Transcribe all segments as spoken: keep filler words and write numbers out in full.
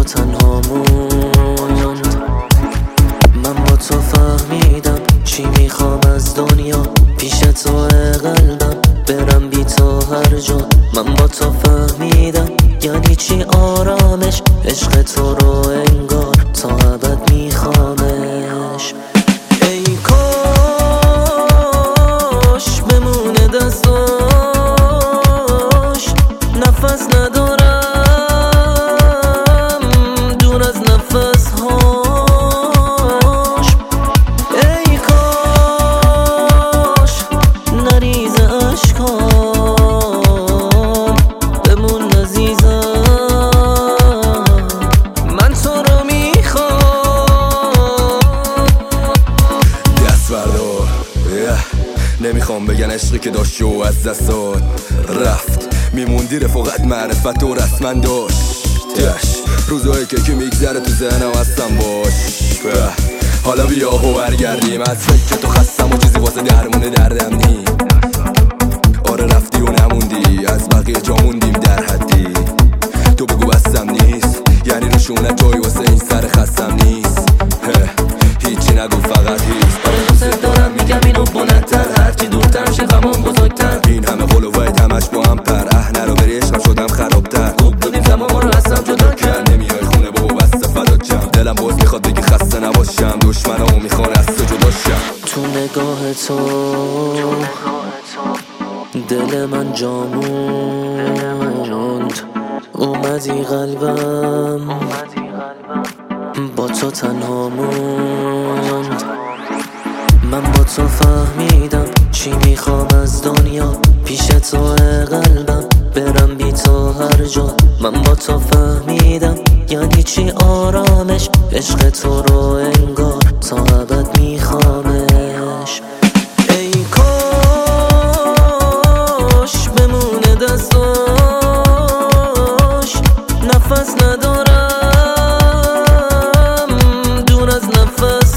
تنها موند. من با تو فهمیدم چی میخوام از دنیا، پیش تو قلبم برم بی تو هر جا. من با تو فهمیدم یعنی چی آرامش، عشق تو رو انگار تا ابد میخوامش. ای کاش بمونه دستاش، نفس ندارم دور از نفس هاش. ای کاش نریزه اشکام بمون عزیزم، من تو رو میخوام. دست بردار نمیخوام بگن عشقی که داشت و از دستات رفت، میموندی رفاقت معرفت و رسمن داشت. روزایی که که میگذره تو ذهنم هستم باش. حالا بیا و برگردیم، از فکر تو خستم و چیزی واسه درمونه دردم نی. آره رفتی و نموندی، از بقیه جا موندیم در حدی. تو بگو بستم نیست، یعنی نشونت جایی واسه این سر خستم نیست. هیچی نگو فقط هیست. آره دوست دارم میگم اینو بلندتر، هرچی دورتر شه غمام بزرگتر. این همه قول و وعد همش با هم پر، اه نرو بری عشقم شدم خرابتر. خوب بودیم زمان ما رو هستم جدا کرد، نمیای خونه بابا بسته فدات شم. دلم باز میخواد بگی خسته نباشم، دشمنامو میخوان از تو جدا شم. تو نگاه تو دل من جا موند، اومدی قلبم با تو تنها موند. من با تو فهمیدم چی میخوام از دنیا، پیش تو قلبم برم بی تو هر جا. من با تو فهمیدم یعنی چی آرامش، عشق تو رو انگار تا ابد میخوامش. ای کاش بمونه دستاش، نفس ندارم دور از نفس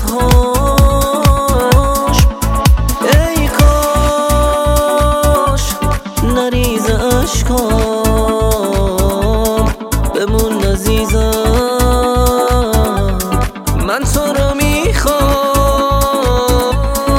هاش. ای کاش نریزه اشکام بمون عزیزم، من تو رو میخوام.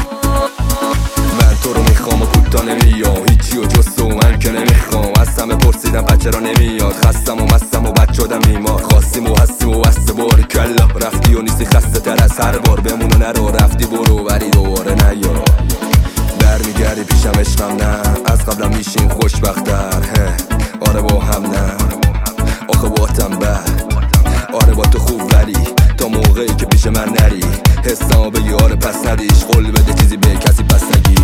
من تو رو میخوام و کوتا نمیام، هیچی و جز تو من که نمیخوام. از همه پرسیدم بچه را نمیاد، خستم و مستم و بچه آدم بیمار. خواستیم و هستیم و بسته باری کلا، رفتی و نیستی خسته تر از هر بار. بمون و نرو، رفتی برو ولی دوباره نیا. برمیگردی پیشم عشقم نه، از قبلم میشیم خوشبختر. آره با هم نه، آخه باتم بد. آره با تو خوب ولی تا موقعی که پیش من نری، حسامو بگی آره پس ندیش. قول بده چیزی به کسی پس نگی.